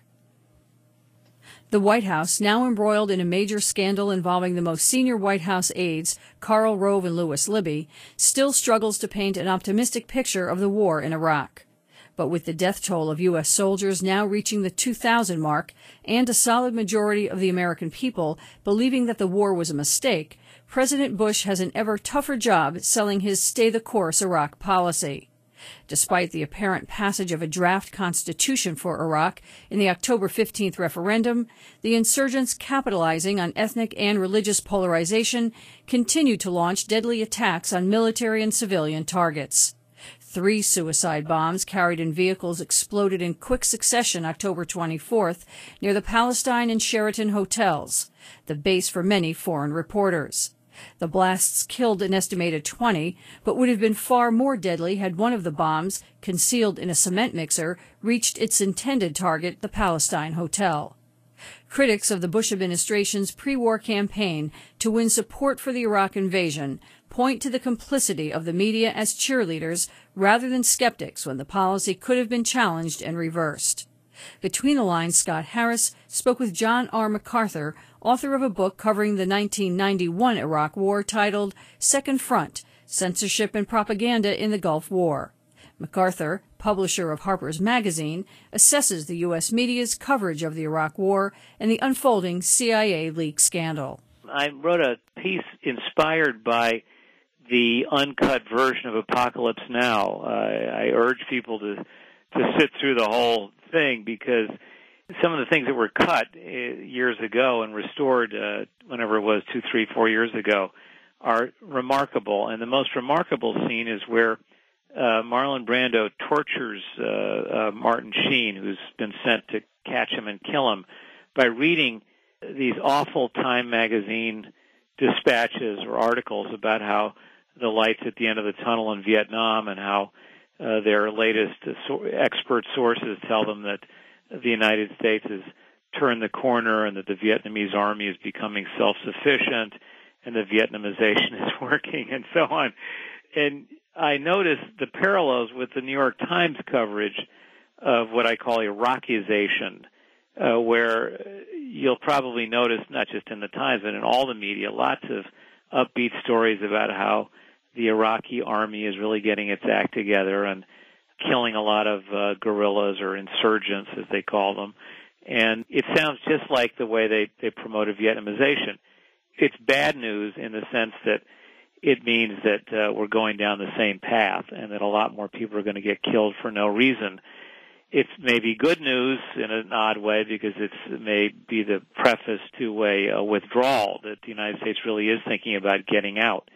The White House, now embroiled in a major scandal involving the most senior White House aides, Karl Rove and Louis Libby, still struggles to paint an optimistic picture of the war in Iraq. But with the death toll of U S soldiers now reaching the two thousand mark and a solid majority of the American people believing that the war was a mistake, President Bush has an ever tougher job selling his stay-the-course Iraq policy. Despite the apparent passage of a draft constitution for Iraq in the October fifteenth referendum, the insurgents capitalizing on ethnic and religious polarization continue to launch deadly attacks on military and civilian targets. Three suicide bombs carried in vehicles exploded in quick succession October twenty-fourth near the Palestine and Sheraton hotels, the base for many foreign reporters. The blasts killed an estimated twenty, but would have been far more deadly had one of the bombs, concealed in a cement mixer, reached its intended target, the Palestine Hotel. Critics of the Bush administration's pre-war campaign to win support for the Iraq invasion point to the complicity of the media as cheerleaders rather than skeptics when the policy could have been challenged and reversed. Between the Lines, Scott Harris spoke with John R. MacArthur, author of a book covering the nineteen ninety-one Iraq War titled Second Front, Censorship and Propaganda in the Gulf War. MacArthur, publisher of Harper's Magazine, assesses the U S media's coverage of the Iraq War and the unfolding C I A leak scandal. I wrote a piece inspired by the uncut version of Apocalypse Now. Uh, I urge people to to sit through the whole thing because some of the things that were cut uh, years ago and restored uh, whenever it was two, three, four years ago are remarkable. And the most remarkable scene is where uh, Marlon Brando tortures uh, uh, Martin Sheen, who's been sent to catch him and kill him, by reading these awful Time magazine dispatches or articles about how the lights at the end of the tunnel in Vietnam and how uh, their latest uh, so- expert sources tell them that the United States has turned the corner and that the Vietnamese army is becoming self-sufficient and the Vietnamization is working and so on. And I noticed the parallels with the New York Times coverage of what I call Iraqization, uh, where you'll probably notice, not just in the Times, but in all the media, lots of upbeat stories about how the Iraqi army is really getting its act together and killing a lot of uh, guerrillas or insurgents, as they call them. And it sounds just like the way they, they promoted Vietnamization. It's bad news in the sense that it means that uh, we're going down the same path and that a lot more people are going to get killed for no reason. It's maybe good news in an odd way because it's, it may be the preface to a, a withdrawal that the United States really is thinking about getting out.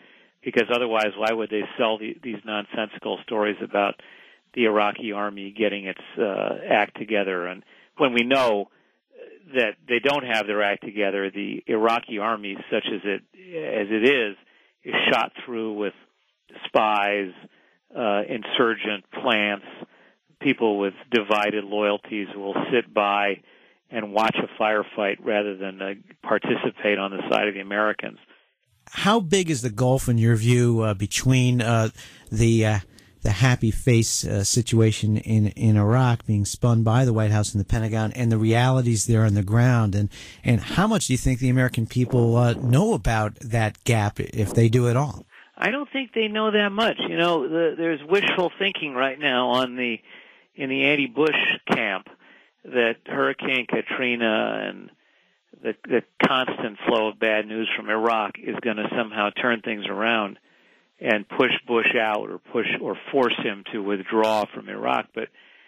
because otherwise why would they sell the, these nonsensical stories about the Iraqi army getting its uh, act together? And when we know that they don't have their act together, the Iraqi army, such as it as it is, is shot through with spies, uh, insurgent plants, people with divided loyalties who will sit by and watch a firefight rather than uh, participate on the side of the Americans. How big is the gulf, in your view, uh, between uh, the uh, the happy face uh, situation in in Iraq being spun by the White House and the Pentagon, and the realities there on the ground, and and how much do you think the American people uh, know about that gap, if they do at all? I don't think they know that much. You know, the, there's wishful thinking right now on the in the anti-Bush camp that Hurricane Katrina and the, the constant flow of bad news from Iraq is going to somehow turn things around and push Bush out or push or force him to withdraw from Iraq. But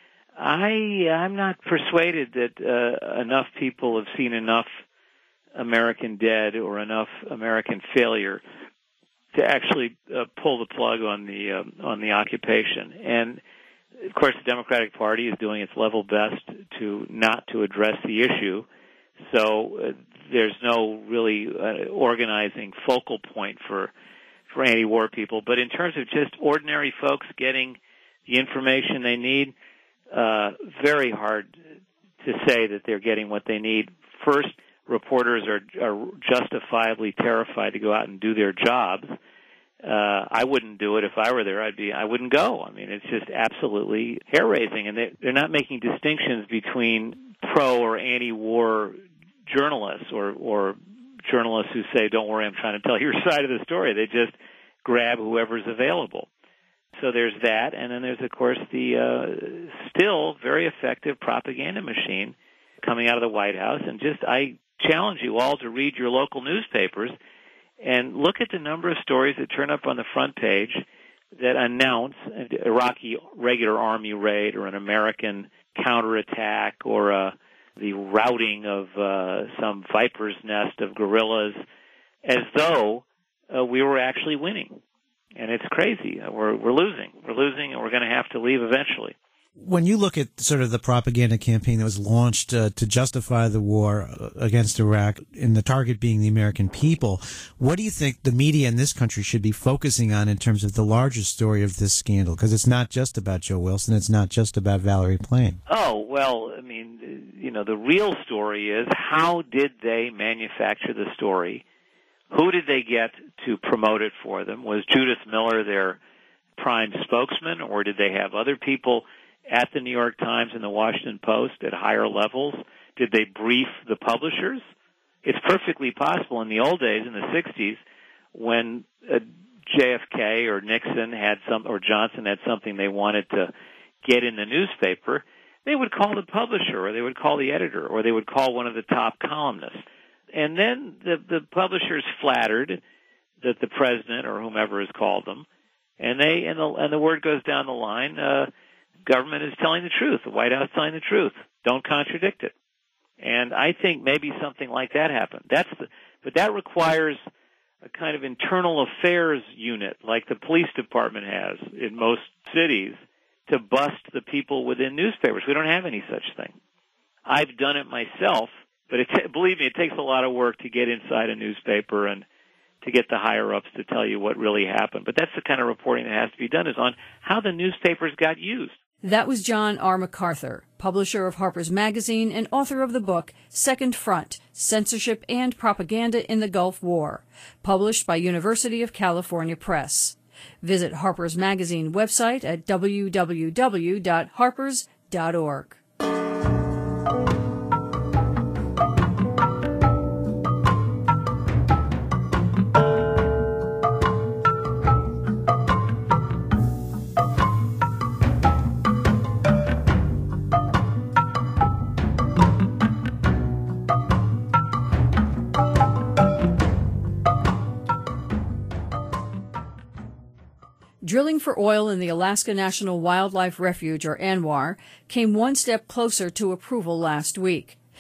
I, I'm not persuaded that uh, enough people have seen enough American dead or enough American failure to actually uh, pull the plug on the uh, on the occupation. And of course, the Democratic Party is doing its level best to not to address the issue. So uh, there's no really uh, organizing focal point for for anti-war people. But in terms of just ordinary folks getting the information they need, uh, very hard to say that they're getting what they need. First, reporters are, are justifiably terrified to go out and do their jobs. Uh, I wouldn't do it if I were there. I'd be. I wouldn't go. I mean, it's just absolutely hair-raising, and they, they're not making distinctions between pro or anti-war journalists or, or journalists who say, "Don't worry, I'm trying to tell your side of the story." They just grab whoever's available. So there's that, and then there's, of course, the uh, still very effective propaganda machine coming out of the White House. And just, I challenge you all to read your local newspapers and look at the number of stories that turn up on the front page that announce an Iraqi regular army raid or an American counterattack or uh, the routing of uh, some viper's nest of guerrillas, as though uh, we were actually winning. And it's crazy. We're we're losing. We're losing, and we're going to have to leave eventually. When you look at sort of the propaganda campaign that was launched uh, to justify the war against Iraq, and the target being the American people, what do you think the media in this country should be focusing on in terms of the larger story of this scandal? Because it's not just about Joe Wilson. It's not just about Valerie Plame. Oh, well, I mean, you know, the real story is, how did they manufacture the story? Who did they get to promote it for them? Was Judith Miller their prime spokesman, or did they have other people at the New York Times and the Washington Post at higher levels? Did they brief the publishers? It's perfectly possible in the old days, in the sixties, when uh, J F K or Nixon had some, or Johnson had something they wanted to get in the newspaper, they would call the publisher, or they would call the editor, or they would call one of the top columnists. And then the, the publishers flattered that the president or whomever has called them, and they and the, and the word goes down the line, uh, government is telling the truth. The White House is telling the truth. Don't contradict it. And I think maybe something like that happened. That's the, but that requires a kind of internal affairs unit like the police department has in most cities to bust the people within newspapers. We don't have any such thing. I've done it myself, but it, believe me, it takes a lot of work to get inside a newspaper and to get the higher-ups to tell you what really happened. But that's the kind of reporting that has to be done, is on how the newspapers got used. That was John R. MacArthur, publisher of Harper's Magazine and author of the book Second Front, Censorship and Propaganda in the Gulf War, published by University of California Press. Visit Harper's Magazine website at w w w dot harpers dot org. Drilling for oil in the Alaska National Wildlife Refuge, or ANWR, came one step closer to approval last week.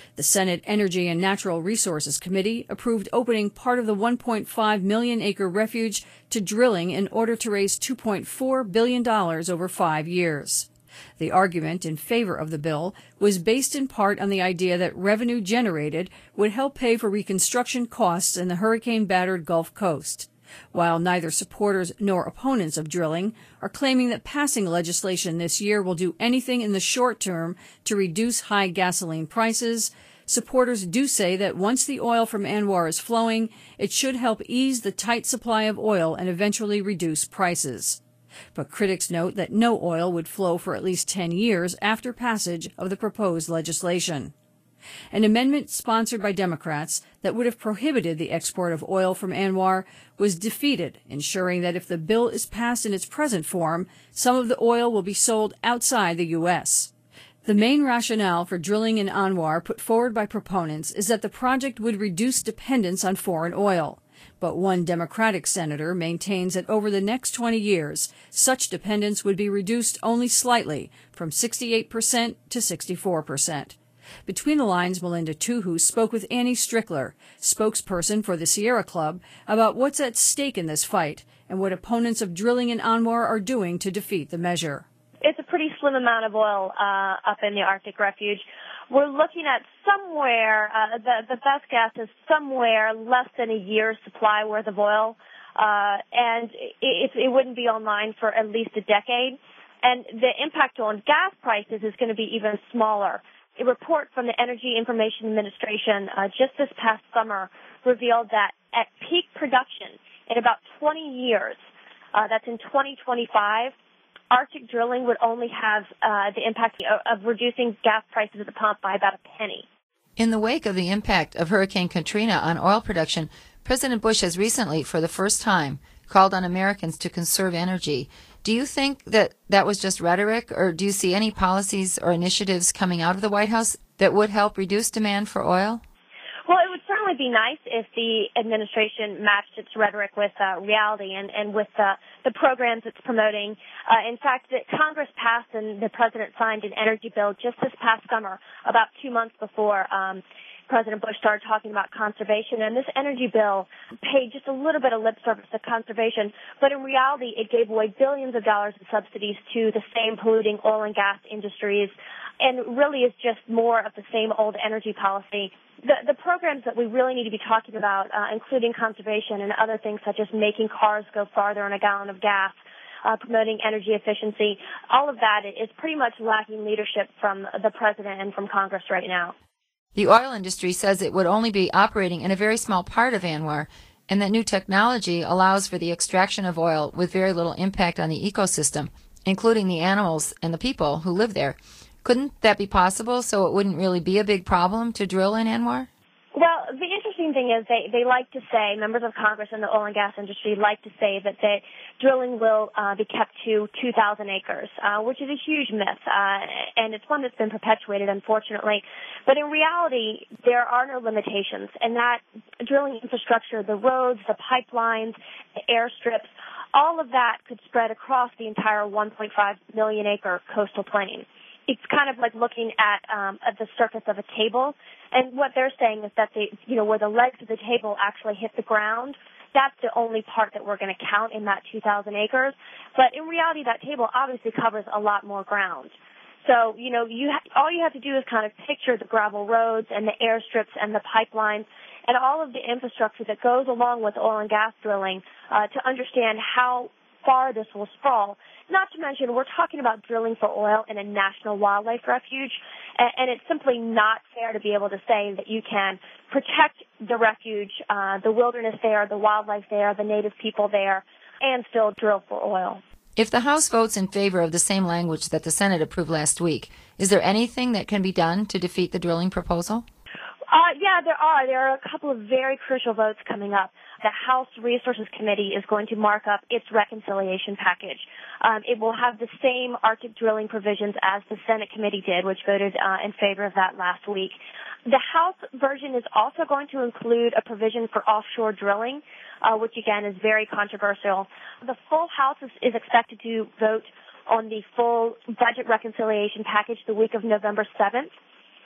The Senate Energy and Natural Resources Committee approved opening part of the one point five million acre refuge to drilling in order to raise two point four billion dollars over five years. The argument in favor of the bill was based in part on the idea that revenue generated would help pay for reconstruction costs in the hurricane-battered Gulf Coast, while neither supporters nor opponents of drilling are claiming that passing legislation this year will do anything in the short term to reduce high gasoline prices. Supporters do say that once the oil from ANWR is flowing, it should help ease the tight supply of oil and eventually reduce prices. But critics note that no oil would flow for at least ten years after passage of the proposed legislation. An amendment sponsored by Democrats that would have prohibited the export of oil from ANWR was defeated, ensuring that if the bill is passed in its present form, some of the oil will be sold outside the U S. The main rationale for drilling in ANWR put forward by proponents is that the project would reduce dependence on foreign oil. But one Democratic senator maintains that over the next twenty years, such dependence would be reduced only slightly, from sixty-eight percent to sixty-four percent. Between the Lines, Melinda Tuhu spoke with Annie Strickler, spokesperson for the Sierra Club, about what's at stake in this fight and what opponents of drilling in ANWR are doing to defeat the measure. It's a pretty slim amount of oil uh, up in the Arctic Refuge. We're looking at somewhere, uh, the, the best guess is somewhere less than a year's supply worth of oil, uh, and it, it wouldn't be online for at least a decade. And the impact on gas prices is going to be even smaller. A report from the Energy Information Administration uh, just this past summer revealed that at peak production in about twenty years, uh, that's in twenty twenty-five, Arctic drilling would only have uh, the impact of, of reducing gas prices at the pump by about a penny. In the wake of the impact of Hurricane Katrina on oil production, President Bush has recently, for the first time, called on Americans to conserve energy. Do you think that that was just rhetoric, or do you see any policies or initiatives coming out of the White House that would help reduce demand for oil? Well, it would certainly be nice if the administration matched its rhetoric with uh, reality and, and with uh, the programs it's promoting. Uh, in fact, that Congress passed and the president signed an energy bill just this past summer, about two months before um, President Bush started talking about conservation. And this energy bill paid just a little bit of lip service to conservation, but in reality, it gave away billions of dollars in subsidies to the same polluting oil and gas industries, and really is just more of the same old energy policy. The, the programs that we really need to be talking about, uh, including conservation and other things such as making cars go farther on a gallon of gas, uh, promoting energy efficiency, all of that is pretty much lacking leadership from the president and from Congress right now. The oil industry says it would only be operating in a very small part of ANWR, and that new technology allows for the extraction of oil with very little impact on the ecosystem, including the animals and the people who live there. Couldn't that be possible so it wouldn't really be a big problem to drill in ANWR? Well, the interesting thing is they, they like to say, members of Congress and the oil and gas industry like to say that the drilling will uh, be kept to two thousand acres, uh, which is a huge myth, uh, and it's one that's been perpetuated, unfortunately. But in reality, there are no limitations, and that drilling infrastructure, the roads, the pipelines, the airstrips, all of that could spread across the entire one point five million acre coastal plain. It's kind of like looking at um, at the surface of a table, and what they're saying is that they, you know, where the legs of the table actually hit the ground, that's the only part that we're going to count in that two thousand acres. But in reality, that table obviously covers a lot more ground. So, you know, you ha- all you have to do is kind of picture the gravel roads and the airstrips and the pipelines and all of the infrastructure that goes along with oil and gas drilling uh, to understand how far this will sprawl. Not to mention, we're talking about drilling for oil in a national wildlife refuge, and, and it's simply not fair to be able to say that you can protect the refuge, uh, the wilderness there, the wildlife there, the native people there, and still drill for oil. If the House votes in favor of the same language that the Senate approved last week, is there anything that can be done to defeat the drilling proposal? Uh, yeah, there are. There are a couple of very crucial votes coming up. The House Resources Committee is going to mark up its reconciliation package. Um, it will have the same Arctic drilling provisions as the Senate committee did, which voted uh, in favor of that last week. The House version is also going to include a provision for offshore drilling, uh, which again is very controversial. The full House is, is expected to vote on the full budget reconciliation package the week of November seventh.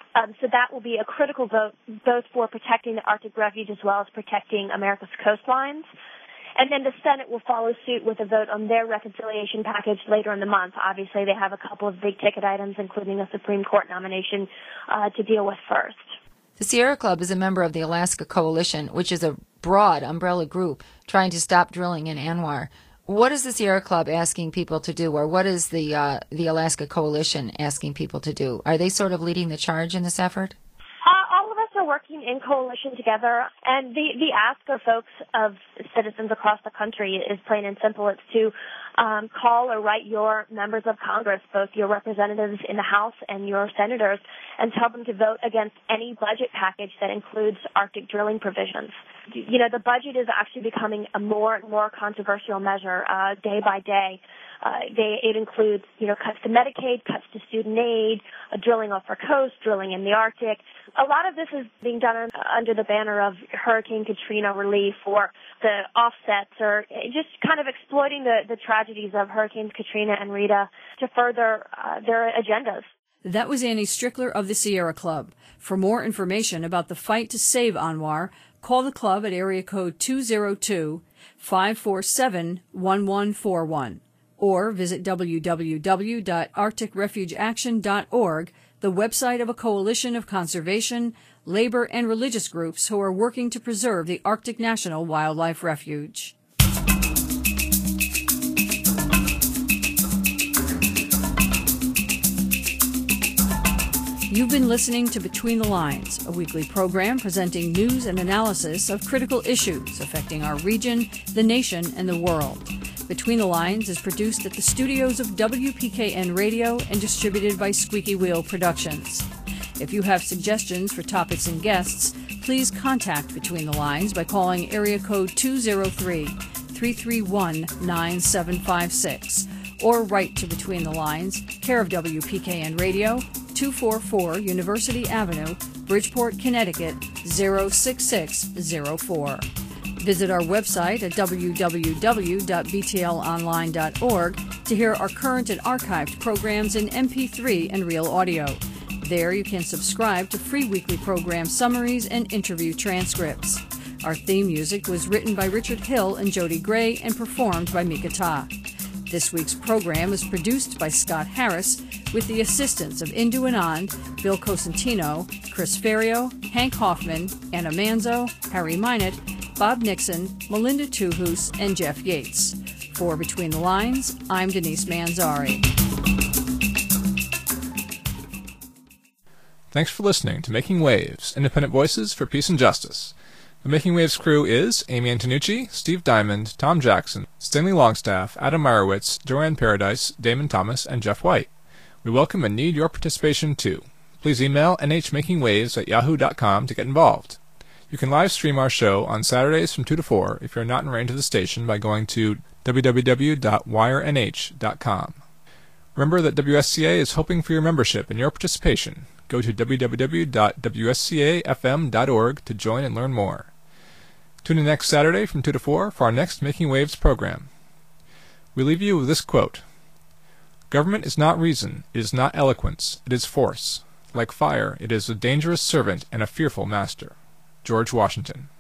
Um, so that will be a critical vote both for protecting the Arctic refuge as well as protecting America's coastlines. And then the Senate will follow suit with a vote on their reconciliation package later in the month. Obviously, they have a couple of big-ticket items, including a Supreme Court nomination uh, to deal with first. The Sierra Club is a member of the Alaska Coalition, which is a broad umbrella group trying to stop drilling in ANWR. What is the Sierra Club asking people to do, or what is the uh, the Alaska Coalition asking people to do? Are they sort of leading the charge in this effort? Uh, all of us are working in coalition together, and the, the ask of folks, of citizens across the country is plain and simple. It's to um, call or write your members of Congress, both your representatives in the House and your senators, and tell them to vote against any budget package that includes Arctic drilling provisions. You know, the budget is actually becoming a more and more controversial measure uh, day by day. Uh, they, it includes, you know, cuts to Medicaid, cuts to student aid, uh, drilling off our coast, drilling in the Arctic. A lot of this is being done uh, under the banner of Hurricane Katrina relief or the offsets, or just kind of exploiting the, the tragedies of Hurricanes Katrina and Rita to further uh, their agendas. That was Annie Strickler of the Sierra Club. For more information about the fight to save ANWR, call the club at area code two oh two, five four seven, one one four one or visit w w w dot arctic refuge action dot org, the website of a coalition of conservation, labor, and religious groups who are working to preserve the Arctic National Wildlife Refuge. You've been listening to Between the Lines, a weekly program presenting news and analysis of critical issues affecting our region, the nation, and the world. Between the Lines is produced at the studios of W P K N Radio and distributed by Squeaky Wheel Productions. If you have suggestions for topics and guests, please contact Between the Lines by calling area code two oh three, three three one, nine seven five six or write to Between the Lines, care of W P K N Radio, two forty-four University Avenue, Bridgeport, Connecticut, zero six six zero four. Visit our website at w w w dot b t l online dot org to hear our current and archived programs in M P three and real audio. There you can subscribe to free weekly program summaries and interview transcripts. Our theme music was written by Richard Hill and Jody Gray and performed by Mika Ta. This week's program is produced by Scott Harris with the assistance of Indu Anand, Bill Cosentino, Chris Ferrio, Hank Hoffman, Anna Manzo, Harry Minot, Bob Nixon, Melinda Tuhus, and Jeff Yates. For Between the Lines, I'm Denise Manzari. Thanks for listening to Making Waves, Independent Voices for Peace and Justice. The Making Waves crew is Amy Antonucci, Steve Diamond, Tom Jackson, Stanley Longstaff, Adam Meyerowitz, Joanne Paradise, Damon Thomas, and Jeff White. We welcome and need your participation too. Please email n h making waves at yahoo dot com to get involved. You can live stream our show on Saturdays from two to four if you're not in range of the station by going to w w w dot wire n h dot com. Remember that W S C A is hoping for your membership and your participation. Go to w w w dot w s c a f m dot org to join and learn more. Tune in next Saturday from two to four for our next Making Waves program. We leave you with this quote: "Government is not reason, it is not eloquence, it is force. Like fire, it is a dangerous servant and a fearful master." George Washington.